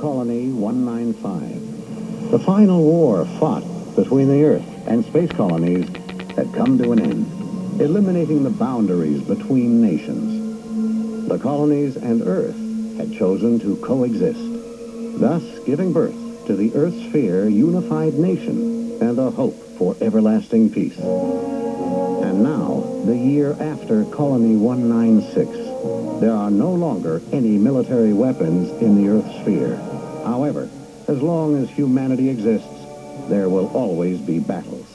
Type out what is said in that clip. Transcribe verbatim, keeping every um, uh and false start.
Colony one ninety-five. The final war fought between the Earth and space colonies had come to an end, eliminating the boundaries between nations. The colonies and Earth had chosen to coexist, thus giving birth to the Earth Sphere unified nation and a hope for everlasting peace. And now, the year after Colony one ninety-six, there are no longer any military weapons in the Earth Sphere. However, as long as humanity exists, there will always be battles.